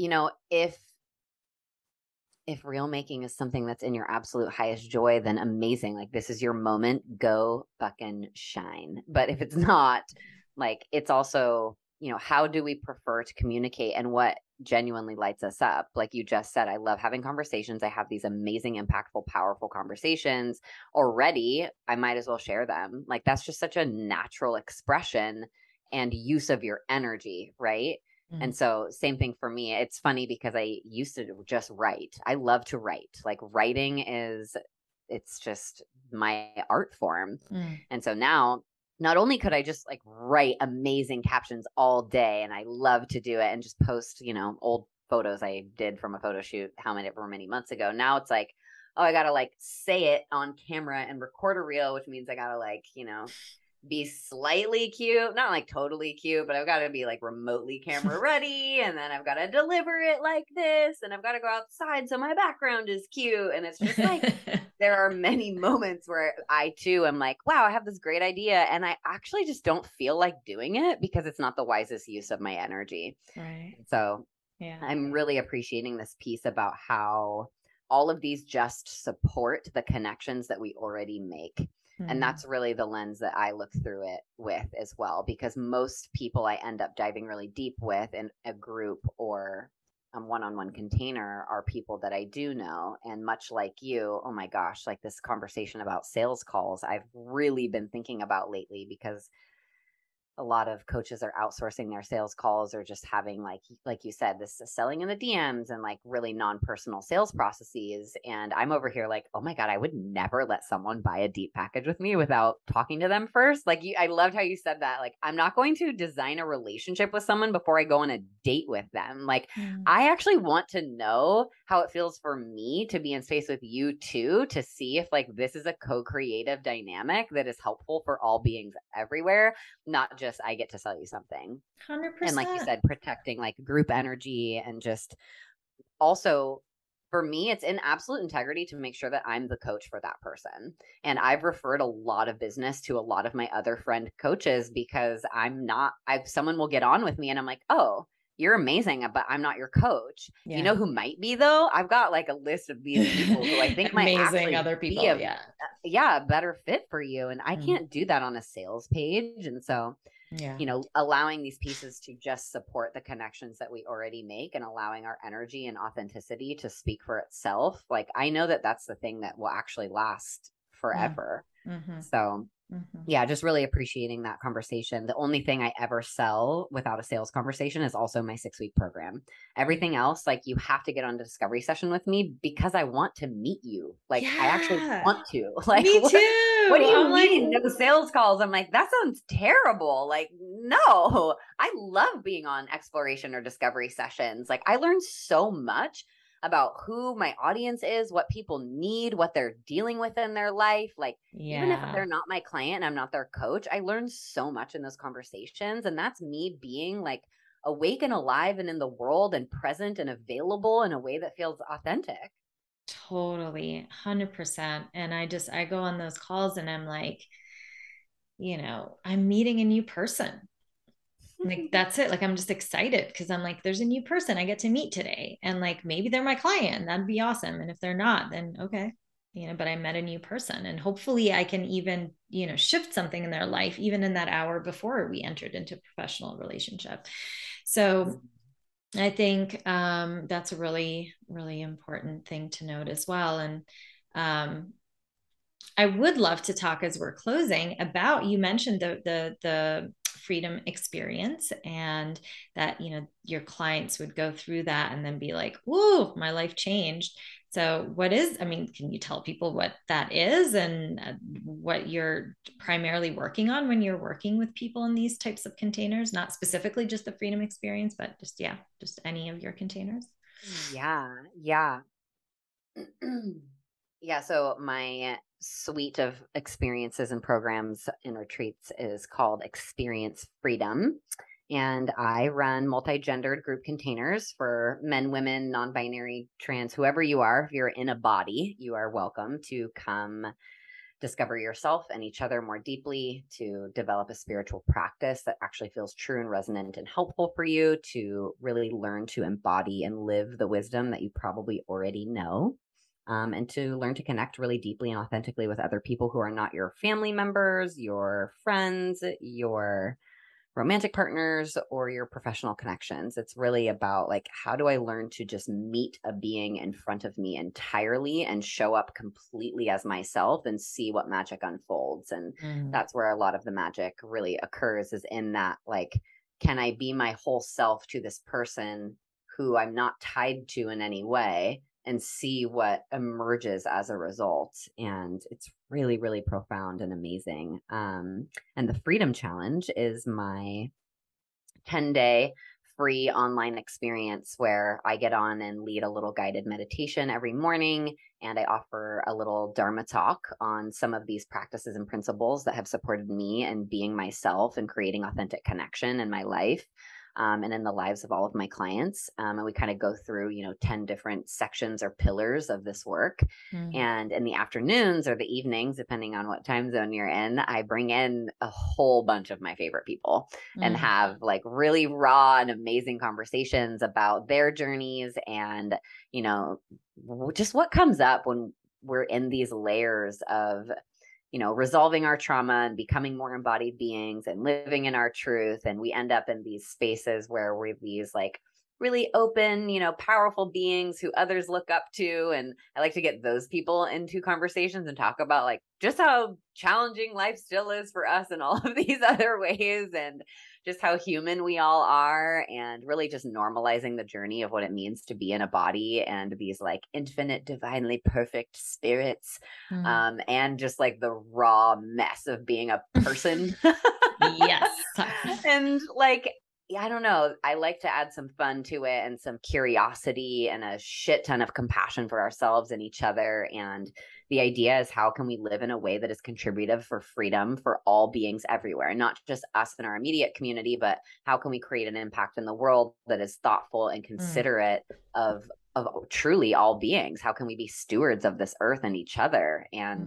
if reel making is something that's in your absolute highest joy, then amazing. Like, this is your moment. Go fucking shine. But if it's not, like, it's also, how do we prefer to communicate and what genuinely lights us up? Like you just said, I love having conversations. I have these amazing, impactful, powerful conversations already. I might as well share them. Like, that's just such a natural expression and use of your energy, right? And so same thing for me. It's funny because I used to just write. I love to write. Like, writing it's just my art form. And so now not only could I just like write amazing captions all day, and I love to do it and just post, old photos I did from a photo shoot however many months ago. Now it's like, oh, I got to like say it on camera and record a reel, which means I got to like, be slightly cute, not like totally cute, but I've got to be like remotely camera ready. And then I've got to deliver it like this. And I've got to go outside so my background is cute. And it's just like, there are many moments where I too am like, wow, I have this great idea. And I actually just don't feel like doing it because it's not the wisest use of my energy. Right. So yeah, I'm really appreciating this piece about how all of these just support the connections that we already make. And that's really the lens that I look through it with as well, because most people I end up diving really deep with in a group or a one-on-one container are people that I do know. And much like you, oh my gosh, like this conversation about sales calls, I've really been thinking about lately because a lot of coaches are outsourcing their sales calls or just having like you said, this selling in the DMs and like really non-personal sales processes. And I'm over here like, oh my God, I would never let someone buy a deep package with me without talking to them first. Like I loved how you said that. Like, I'm not going to design a relationship with someone before I go on a date with them. Like, I actually want to know how it feels for me to be in space with you too, to see if like this is a co-creative dynamic that is helpful for all beings everywhere, not just I get to sell you something. 100%. And like you said, protecting like group energy and just also for me, it's in absolute integrity to make sure that I'm the coach for that person. And I've referred a lot of business to a lot of my other friend coaches because someone will get on with me and I'm like, oh, you're amazing, but I'm not your coach. Yeah. You know who might be though? I've got like a list of these people who I think might actually other people, be a better fit for you. And I can't do that on a sales page. And so, allowing these pieces to just support the connections that we already make and allowing our energy and authenticity to speak for itself. Like, I know that that's the thing that will actually last forever. So yeah, just really appreciating that conversation. The only thing I ever sell without a sales conversation is also my 6-week program. Everything else, like, you have to get on a discovery session with me because I want to meet you. Like, I actually want to. Like, me too. What do you mean no sales calls? I'm like, that sounds terrible. Like, no, I love being on exploration or discovery sessions. Like, I learned so much about who my audience is, what people need, what they're dealing with in their life. Like, even if they're not my client and I'm not their coach, I learned so much in those conversations. And that's me being like awake and alive and in the world and present and available in a way that feels authentic. Totally, 100%. And I go on those calls and I'm like, I'm meeting a new person. Like, that's it. Like, I'm just excited because I'm like, there's a new person I get to meet today. And like, maybe they're my client. That'd be awesome. And if they're not, then okay. But I met a new person, and hopefully I can even, shift something in their life, even in that hour before we entered into a professional relationship. So I think that's a really, really important thing to note as well. And I would love to talk as we're closing about, you mentioned the freedom experience, and that your clients would go through that and then be like, "Whoa, my life changed." So can you tell people what that is, and what you're primarily working on when you're working with people in these types of containers, not specifically just the freedom experience, but just any of your containers? Yeah, yeah. Yeah, so my suite of experiences and programs and retreats is called Experience Freedom. And I run multi-gendered group containers for men, women, non-binary, trans, whoever you are. If you're in a body, you are welcome to come discover yourself and each other more deeply, to develop a spiritual practice that actually feels true and resonant and helpful for you, to really learn to embody and live the wisdom that you probably already know. And to learn to connect really deeply and authentically with other people who are not your family members, your friends, your romantic partners, or your professional connections. It's really about like, how do I learn to just meet a being in front of me entirely and show up completely as myself and see what magic unfolds. And that's where a lot of the magic really occurs, is in that, like, can I be my whole self to this person who I'm not tied to in any way, and see what emerges as a result. And it's really, really profound and amazing. And the Freedom Challenge is my 10-day free online experience where I get on and lead a little guided meditation every morning. And I offer a little Dharma talk on some of these practices and principles that have supported me in being myself and creating authentic connection in my life. And in the lives of all of my clients. And we kind of go through, 10 different sections or pillars of this work. And in the afternoons or the evenings, depending on what time zone you're in, I bring in a whole bunch of my favorite people and have like really raw and amazing conversations about their journeys and, just what comes up when we're in these layers of resolving our trauma and becoming more embodied beings and living in our truth. And we end up in these spaces where we're these like really open, powerful beings who others look up to. And I like to get those people into conversations and talk about like just how challenging life still is for us in all of these other ways, and just how human we all are, and really just normalizing the journey of what it means to be in a body and these like infinite, divinely perfect spirits. And just like the raw mess of being a person. Yes. And like, I don't know. I like to add some fun to it and some curiosity and a shit ton of compassion for ourselves and each other. And the idea is, how can we live in a way that is contributive for freedom for all beings everywhere, not just us in our immediate community, but how can we create an impact in the world that is thoughtful and considerate of truly all beings? How can we be stewards of this earth and each other? And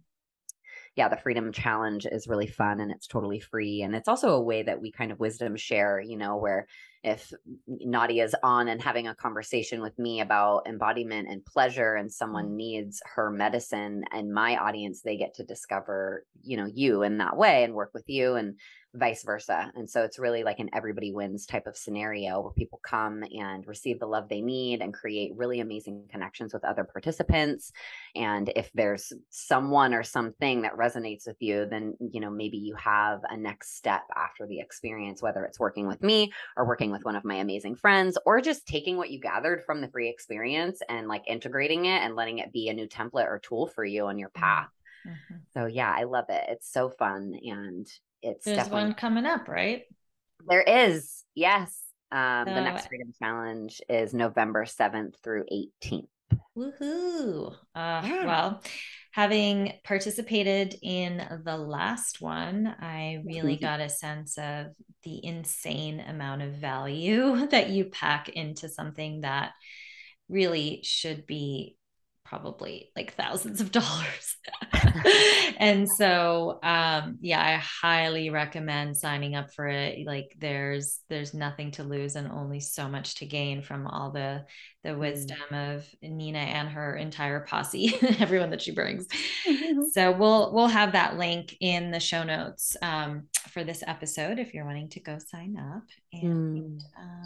the Freedom Challenge is really fun, and it's totally free. And it's also a way that we kind of wisdom share, where if Nadia's on and having a conversation with me about embodiment and pleasure, and someone needs her medicine in my audience, they get to discover, you in that way and work with you, and vice versa. And so it's really like an everybody wins type of scenario where people come and receive the love they need and create really amazing connections with other participants. And if there's someone or something that resonates with you, then, maybe you have a next step after the experience, whether it's working with me or working with one of my amazing friends, or just taking what you gathered from the free experience and like integrating it and letting it be a new template or tool for you on your path. So yeah, I love it. It's so fun. And there's one coming up, right? There is. Yes. The next Freedom Challenge is November 7th through 18th. Woohoo. Well, having participated in the last one, I really got a sense of the insane amount of value that you pack into something that really should be probably like thousands of dollars. And so yeah, I highly recommend signing up for it. Like there's nothing to lose and only so much to gain from all the wisdom of Nina and her entire posse, everyone that she brings. So we'll have that link in the show notes for this episode if you're wanting to go sign up. And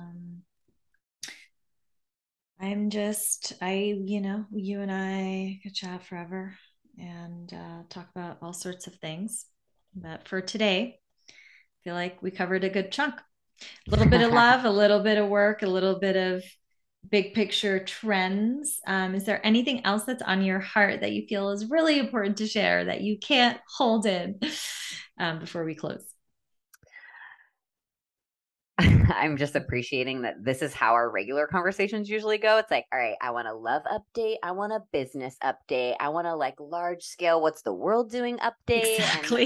you and I could chat forever and talk about all sorts of things. But for today, I feel like we covered a good chunk. A little bit of love, a little bit of work, a little bit of big picture trends. Is there anything else that's on your heart that you feel is really important to share that you can't hold in before we close? I'm just appreciating that this is how our regular conversations usually go. It's like, all right, I want a love update. I want a business update. I want a like large scale, what's the world doing update? Exactly.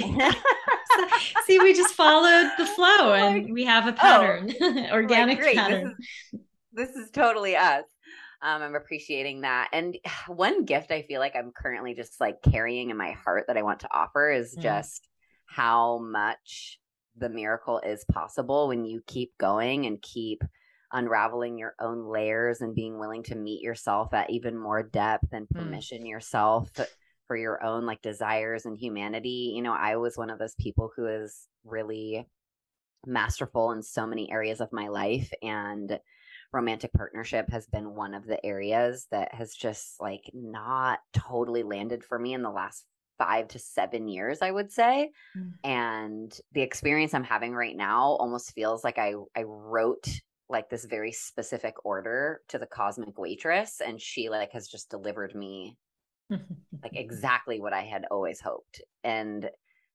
See, we just followed the flow and we have a pattern, organic great. pattern. This is totally us. I'm appreciating that. And one gift I feel like I'm currently just like carrying in my heart that I want to offer is just how much the miracle is possible when you keep going and keep unraveling your own layers and being willing to meet yourself at even more depth and permission yourself for your own like desires and humanity. You know, I was one of those people who is really masterful in so many areas of my life, and romantic partnership has been one of the areas that has just like not totally landed for me in the last 5 to 7 years, I would say. And the experience I'm having right now almost feels like I wrote like this very specific order to the cosmic waitress, and she like has just delivered me like exactly what I had always hoped. And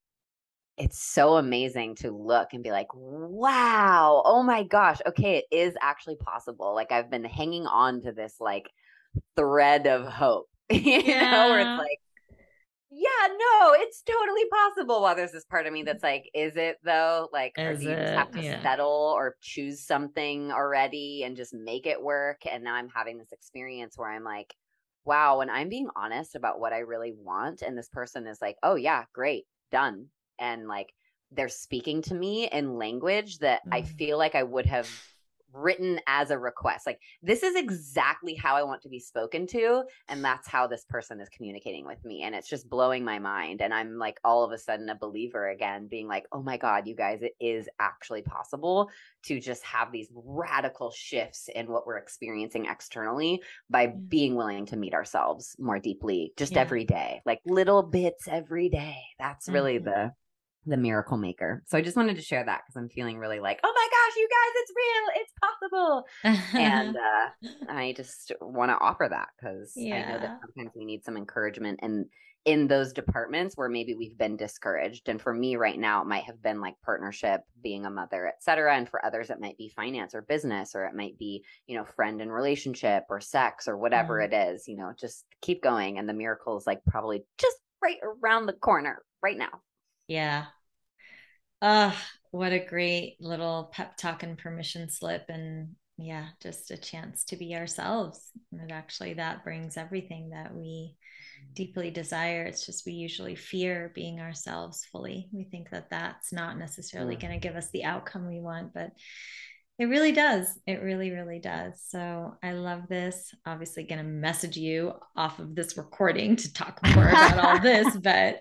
it's so amazing to look and be like, wow, oh my gosh, okay, it is actually possible. Like I've been hanging on to this like thread of hope, you know, where it's like, yeah, no, it's totally possible. While there's this part of me that's like, is it though? Like, or do you just have to settle or choose something already and just make it work? And now I'm having this experience where I'm like, wow, when I'm being honest about what I really want, and this person is like, oh yeah, great, done. And like, they're speaking to me in language that I feel like I would have written as a request. Like, this is exactly how I want to be spoken to. And that's how this person is communicating with me. And it's just blowing my mind. And I'm like, all of a sudden a believer again, being like, oh my God, you guys, it is actually possible to just have these radical shifts in what we're experiencing externally by being willing to meet ourselves more deeply, just every day, like little bits every day. That's really the miracle maker. So I just wanted to share that because I'm feeling really like, oh my gosh, you guys, it's real, it's possible. And I just want to offer that because I know that sometimes we need some encouragement and in those departments where maybe we've been discouraged. And for me right now, it might have been like partnership, being a mother, etc. And for others, it might be finance or business, or it might be, you know, friend and relationship or sex or whatever it is, you know, just keep going. And the miracle is like probably just right around the corner right now. Yeah. What a great little pep talk and permission slip. And yeah, just a chance to be ourselves. And actually, that brings everything that we deeply desire. It's just we usually fear being ourselves fully. We think that that's not necessarily going to give us the outcome we want, but it really does. It really, really does. So I love this. Obviously, going to message you off of this recording to talk more about all this, but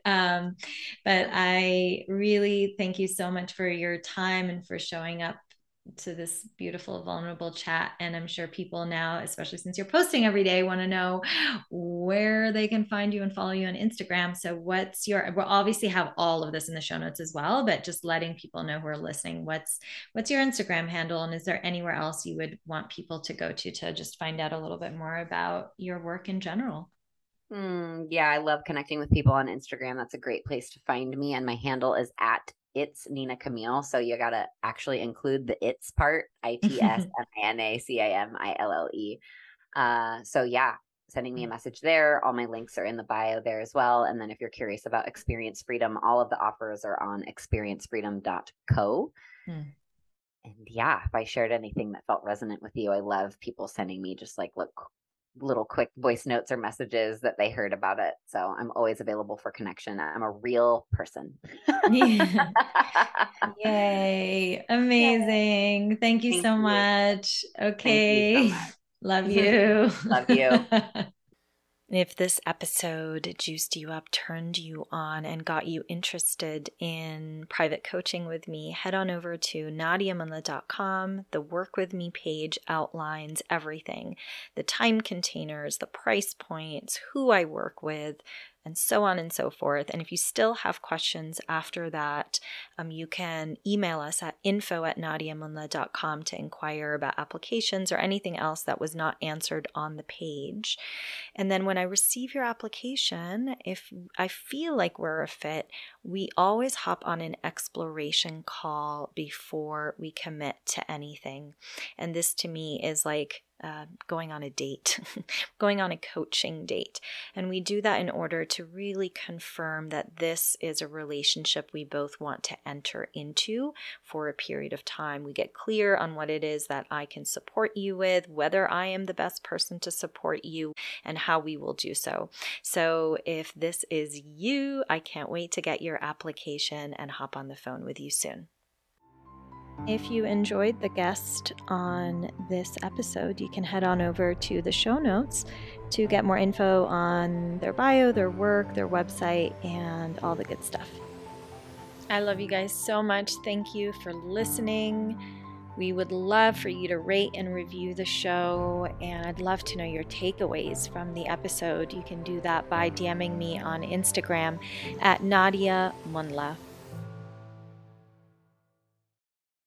I really thank you so much for your time and for showing up to this beautiful, vulnerable chat. And I'm sure people now, especially since you're posting every day, want to know where they can find you and follow you on Instagram. So we'll obviously have all of this in the show notes as well, but just letting people know who are listening, what's your Instagram handle? And is there anywhere else you would want people to go to just find out a little bit more about your work in general? Yeah, I love connecting with people on Instagram. That's a great place to find me. And my handle is at It's Nina Camille. So you got to actually include the it's part, ITSMINACAMILLE. So yeah, sending me a message there. All my links are in the bio there as well. And then if you're curious about Experience Freedom, all of the offers are on experiencefreedom.co. And yeah, if I shared anything that felt resonant with you, I love people sending me just like, look, little quick voice notes or messages that they heard about it. So I'm always available for connection. I'm a real person. Yeah. Yay. Amazing. Thank you Thank so you. much. Thank you so Okay. much. Love you. Love you. If this episode juiced you up, turned you on, and got you interested in private coaching with me, head on over to nadiamunla.com. The Work With Me page outlines everything: the time containers, the price points, who I work with, and so on and so forth. And if you still have questions after that, you can email us at info@nadiamunla.com to inquire about applications or anything else that was not answered on the page. And then when I receive your application, if I feel like we're a fit, we always hop on an exploration call before we commit to anything. And this to me is like going on a date, going on a coaching date. And we do that in order to really confirm that this is a relationship we both want to enter into for a period of time. We get clear on what it is that I can support you with, whether I am the best person to support you, and how we will do so. So if this is you, I can't wait to get your application and hop on the phone with you soon. If you enjoyed the guest on this episode, you can head on over to the show notes to get more info on their bio, their work, their website, and all the good stuff. I love you guys so much. Thank you for listening. We would love for you to rate and review the show, and I'd love to know your takeaways from the episode. You can do that by DMing me on Instagram at Nadia Munla.